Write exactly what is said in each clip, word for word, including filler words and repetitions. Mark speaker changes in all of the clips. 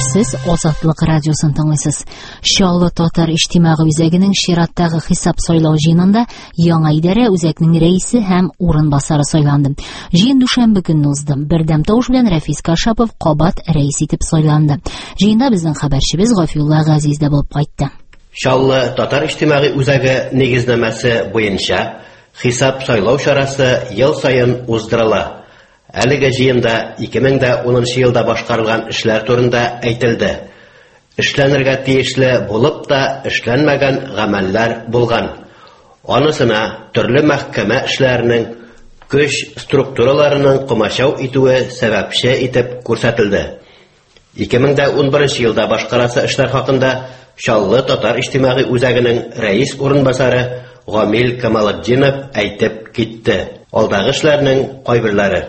Speaker 1: Сез Азатлык радиосын тыңлыйсыз. Чаллы татар иҗтимагый үзәгенең чираттагы хисап сайлау җыенында яңа идарә үзәкнең рәисе һәм урынбасары сайланды. Җыен дүшәмбе көнне узды. Бердәм тавыш белән Рафис Кашапов кабат рәис итеп сайланды. Җыенда безнең хәбәрчебез Гафиулла Газиз дә булып кайтты.
Speaker 2: Чаллы татар иҗтимагый үзәге нигезнәмәсе буенча хисап сайлау чарасы ел сайын уздырыла. Әлеге җыенда ике мең унынчы елда башкарылган эшләр турында әйтелде. Эшләнергә тиешле булып та эшләнмәгән гамәлләр булган. Анысына төрле мәхкәмә эшләренең көч структураларының комачау итүе сәбәпче итеп күрсәтелде. ике мең унберенче елда башкарасы эшләр хакында Чаллы татар иҗтимагый үзәгенең рәис урынбасары Гамил Камалетдинов әйтеп китте. Алдагы эшләрнең кайберләре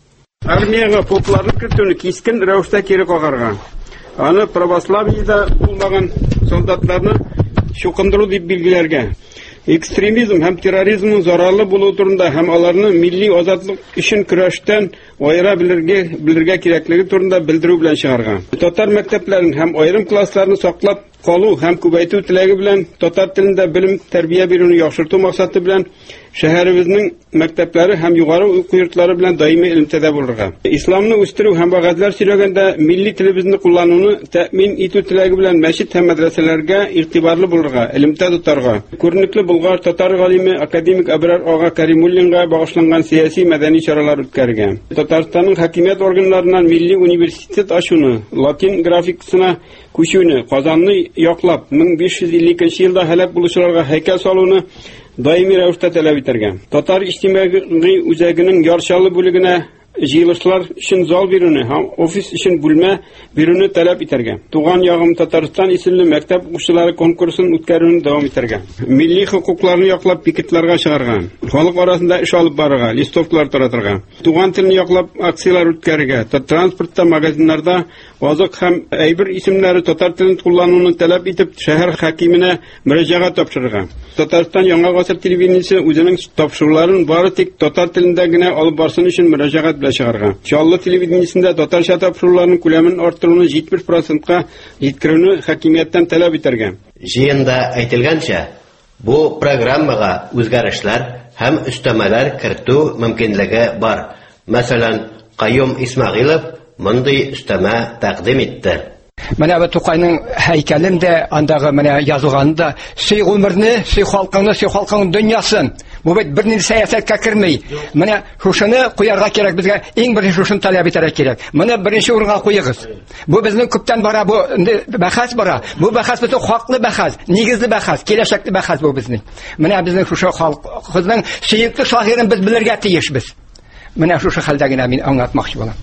Speaker 3: Армияга попларны кертүне кискен рәвештә кире кагарга. Аны православиедә булмаган солдатларны чукындыру дип билгеләргә. Экстремизм һәм терроризмның зарарлы булуы турында һәм аларны милли азатлык өчен көрәштән айыра белергә белергә кирәклеге турында белдерү белән чыгарга. Татар мәктәпләрен һәм аерым классларны саклап калу һәм күбәйтү теләге белән татар телендә белем тәрбия бирүне яхшырту максаты белән шәһәребезнең мәктәпләре һәм югары уку йортлары белән даими элемтәдә булырга. Исламны үстерү һәм вәгазьләр сөйләгәндә милли телебезне куллануны тәэмин итү теләге белән мәчет һәм мәдрәсәләргә игътибарлы булырга, элемтә тотарга. Күренекле Болгар татар галиме академик Абрар ага Каримуллинга багышланган сияси мәдәни чаралар үткәргән. Татарстанның хакимият органнарыннан милли университет ачуны, латин графикасына күчүне, Казанны яклап мең биш йөз илле икенче елда һәлак булучыларга һәйкәл салуны даими рәвештә таләп итәргә. Татар иҗтимагый үзәгенең ярчалы бүлегенә җыелышлар өчен зал бирүне һәм офис өчен бүлмә бирүне таләп итәргә. Туган ягым Татарстан исемле мәктәп укучылары конкурсын үткәрүне дәвам итәргә. Милли хокукларны яклап пикетларга чыгарга. Халык арасында эш алып барырга, листовкалар таратырга. Туган телне яклап акциялар үткәрергә. Транспортта, магазиннарда азык һәм әйбер исемнәре татар телен куллануны таләп итеп шәһәр хакимине мөрәҗәгать тапшырырга. Татарстан яңа гасыр телевидениесе үзенең тапшыруларын бары тик татар телендә генә алып барсын өчен мөрәҗәгать белән чыгарга. Чаллы телевидениесендә татарча тапшыруларның күләмен арттыруны җитмеш процентка җиткерүне хакимияттән таләп итәргә.
Speaker 2: Җыенда әйтелгәнчә, бу программага үзгәрешләр һәм өстәмәләр кертү мөмкинлеге бар. Мәсәлән, Каюм Исмәгыйлов мондый өстәмә тәкъдим итте.
Speaker 4: Менә бу Тукайның һәйкәлендә андагы менә язылганда "Сый гомерне, сый халкыңны, сый халкыңның дөньясын". Бу бит бернинди сәясәткә кермәй. Менә шушыны куярга кирәк безгә, иң беренче шушыны таләп итәргә кирәк. Менә беренче урынга куегыз. Бу безнең күптән бара бу бәхәс бара. Бу бәхәс бит хаклы бәхәс, нигезле бәхәс, киләчәкле бәхәс бу безнең. Менә безнең шушы халкыбызның сөйкте шагыйрен без белергә тиешбез. Менә шушы хәлдә генә мин аңлатмакчы булам.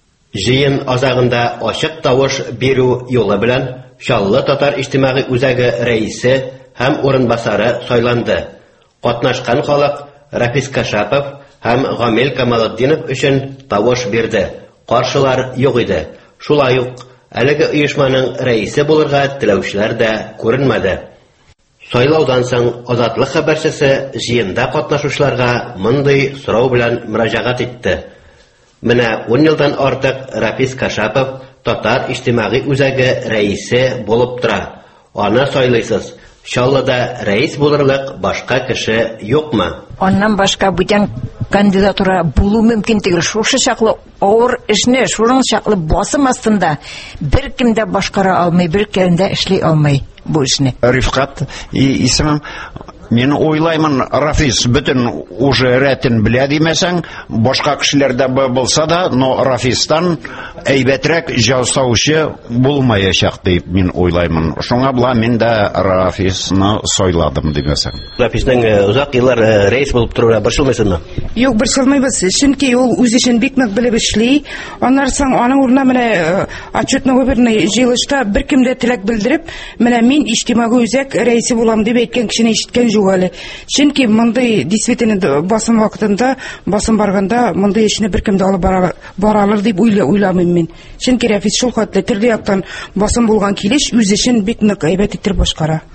Speaker 2: Җыен азагында ачык тавыш бирү юлы белән Чаллы татар иҗтимагый үзәге рәисе һәм урынбасары сайланды. Катнашкан халык Рафис Кашапов һәм Гамил Камалетдинов өчен тавыш бирде. Каршылар юк иде. Шулай ук әлеге оешманың рәисе булырга теләүчеләр дә күренмәде. Сайлаудан соң Азатлык хәбәрчесе җыенда катнашучыларга мондый сорау белән мөрәҗәгать итте. Менә ун елдан артык Рафис Кашапов татар иҗтимагый үзәге рәисе булып тора. Аны сайлыйсыз. Чаллыда рәис булырлык башка кеше юкмы?
Speaker 5: Аннан башка бүтән кандидатура булу мөмкин түгел. Шушы чаклы авыр эшне, шуның чаклы басым астында беркем дә башкара алмый, беркем дә эшли алмый бу эшне.
Speaker 6: Рифкат исемем. Мен ойлаймын, Рафис бүтін уже рәтін білә демесең, башка кешеләрдә булса да, но Рафистан әйбәтрәк жасаучы булмаячак дип мин ойлаймын. Шуңа була мин дә Рафисны сайладым димәсәң.
Speaker 2: Рафисның узак еллар рәис булып торырга борчылмыйсыңмы?
Speaker 7: Юк, борчылмыйбыз. Чөнки ул үз эшен бик нык белеп эшли. Аннан соң аның урынына менә отчетный выборный җыелышта беркем дә теләк белдереп, менә мин иҗтимагый үзәк рәисе булам дип әйткән кешене ишеткән юк әле. Чөнки мондый действительно басым вакытында, басым барганда мондый эшне беркем дә алып баралар дип уйламыйм мин. Чөнки Рафис шул хәтле төрле яктан басым булган килеш үз эшен бик нык әйбәт итеп башкара.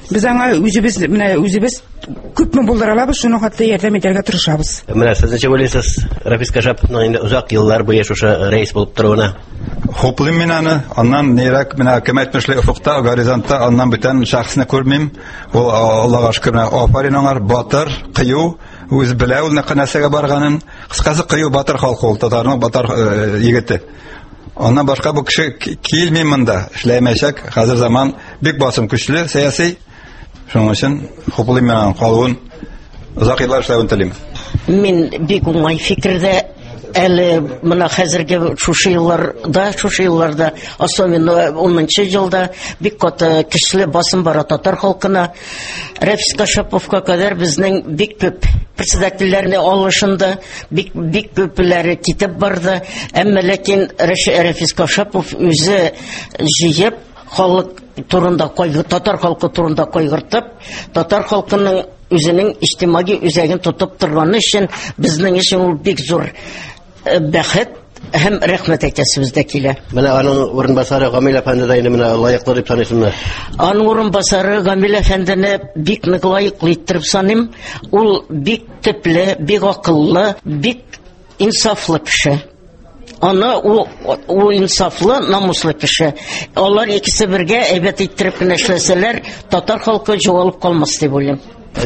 Speaker 7: Без аңа үзебез менә үзебез күпме булдыра алабыз, шуны хәтта ярдәм итәргә тырышабыз.
Speaker 2: Менә сез ничә уйлыйсыз, Рафис Кашаповның инде узак еллар буе шушы рәис булып торуына?
Speaker 8: Хуплыйм мин аны, аннан нирәк менә кем әйтмешле офыкта, горизонтта, аннан бүтән шәхсне күрмим. Ул Аллага шөкер, афарин аңар, батыр, кыю, үз белә ул нәкънәсәгә барганын. Кыскасы кыю батыр халкы ул, татарның батыр егете. Аннан башка бу кеше килми монда, эшләмәячәк. Хәзер заман бик басым көчле, сәяси. Шуның өчен хуплыйм мин калуын, узак еллар эшләвен телим.
Speaker 9: Мин бик уңай фикердә әле моны хәзерге шушы елларда, шушы елларда, особенно унынчы елда бик каты кишле басым бара татар халкына. Рафис Кашаповка кадәр безнең бик күп председательләрне алышында, бик бик күпләре китеп барды. Әмма ләкин Рафис Кашапов үзе җыеп халык турында кайгы, татар халкы турында кайгыртып, татар халкының үзенең иҗтимагый үзәген тотып торганы өчен безнең өчен ул бик зур бәхет һәм рәхмәт әйтәсебез дә килә.
Speaker 2: Менә аның урынбасары Гамил әфәнде дә инде менә лаеклы дип саныйсызмы?
Speaker 9: Аның урынбасары Гамил әфәндене бик нык лаеклы итеп саныйм. Ул бик төпле, бик акыллы, бик инсафлы кеше. Аны ул ул инсафлы, намуслы кеше. Алар икесе бергә әйбәт иттереп кенә эшләсәләр, татар халкы җуалып калмас дип уйлыйм.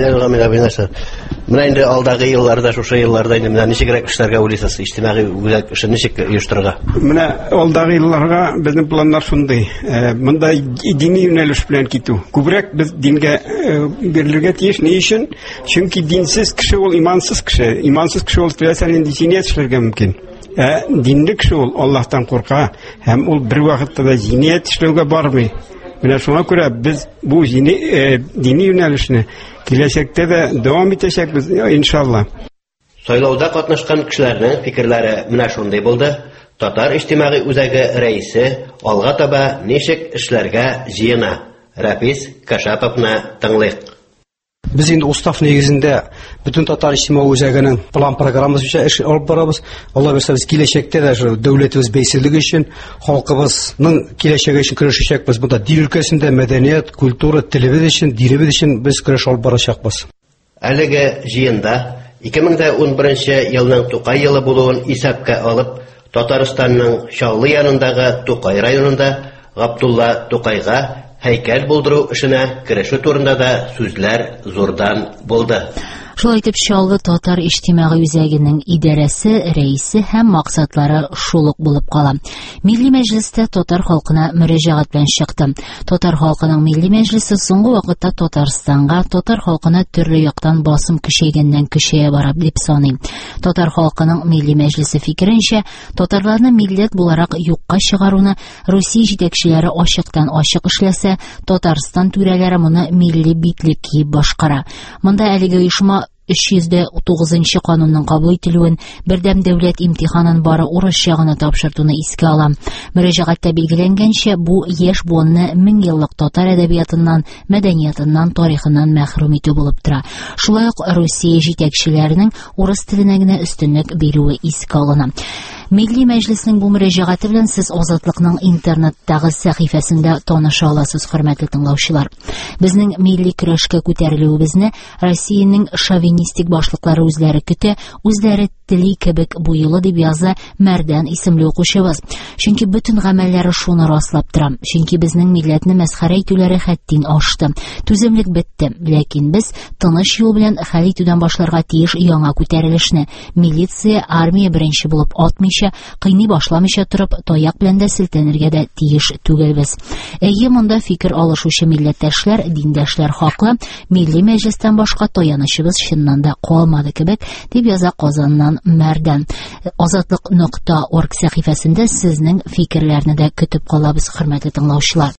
Speaker 2: Менә инде алдагы елларда, шушы елларда инде менә ничегрәк эшләргә уйлыйсыз? Иҗтимагый үзәк эшен ничек оештырырга?
Speaker 3: Менә алдагы елларга безнең планнар шундый. Монда дини юнәлеш белән китү. Күбрәк без дингә бирелергә тиеш. Ни өчен? Чөнки динсез кеше ул имансыз кеше. Имансыз кеше ул теләсәң инде җиният эшләргә мөмкин. Ә динле кеше ул Аллаһтан курка һәм ул бер вакытта да җиният эшләүгә бармый. Менә шуңа күрә без бу дини юнәлешне киләчәктә дә дәвам итәчәкбез, иншалла.
Speaker 2: Сайлауда катнашкан кешеләрнең фикерләре менә шундый булды. Татар иҗтимагый үзәге рәисе алга таба ничек эшләргә җыена? Рафис Кашаповны тыңлыйк.
Speaker 10: Без инде устав нигезендә бөтен татар иҗтимагый үзәгенең план программасы буенча эш алып барабыз. Алла бирсә, без киләчәктә дә шу дәүләтебез бәйсезлеге өчен, халкыбызның киләчәге өчен көрәшәчәкбез. Монда дин өлкәсендә мәдәният, культура, телебез өчен, динебез өчен без көрәш алып барачакбыз.
Speaker 2: Әлеге җыенда ике мең унберенче елның Тукай елы булуын исәпкә алып, Татарстанның Чаллы янындагы Тукай районында Габдулла Тукайга һәйкәл булдыру эшенә керешү турында да сүзләр зурдан булды.
Speaker 1: Шулай итеп, Чаллы татар иҗтимагый үзәгенең идарәсе, рәисе һәм максатлары шулык булып кала. Милли мәҗлестә татар халкына мөрәҗәгать белән чыкты. Татар халкының милли мәҗлесе соңгы вакытта Татарстанга, татар халкына төрле яктан басым көчәйгәннән көчәя бара дип саный. Татар халкының милли мәҗлесе фикеренчә, татарларны милләт буларак юкка чыгаруны Русия җитәкчеләре ачыктан ачык эшләсә, Татарстан түрәләре моны милли битлек киеп башкара. Монда әлеге оешма өч йөз тугызынчы канунның кабул ителүен, бердәм дәүләт имтиханын бары урыс ягына тапшыртуны искә ала. Мөрәҗәгатьтә билгеләнгәнчә, бу яшь буынны мең еллык татар әдәбиятыннан, мәдәниятыннан, тарихыннан мәхрүм итү булып тора. Шулай ук Русия җитәкчеләренең урыс теленә генә өстенлек бирүе искә алына. Милли мәҗлеснең бу мөрәҗәгате белән сез Азатлыкның интернеттагы сәхифәсендә таныша аласыз, хөрмәтле тыңлаучылар. Безнең милли көрәшкә күтәрелүебезне Россиянең шовинистик башлыклары үзләре көтә, үзләре тели кебек бу юлы дип яза Мәрдән исемле укучыбыз. Чөнки бөтен гамәлләре шуны раслап тора. Чөнки безнең милләтне мәсхәрә итүләре хәттин ашты. Түземлек бетте, ләкин без тыныч юл белән хәл итүдән башларга тиеш яңа күтәрелешне. Милиция, армия беренче булып атмыйча, кыйный башламыйча торып, таяк белән дә селтәнергә дә тиеш түгелбез. Әйе, монда фикер алышучы милләттәшләр, диндәшләр хаклы, милли мәҗлестән башка таянычыбыз чыннан да калмады кебек, дип яза Казаннан Мәрдән. Азатлык нокта орг сәхифәсендә сезнең фикерләрне дә көтеп калабыз, хөрмәтле тыңлаучылар.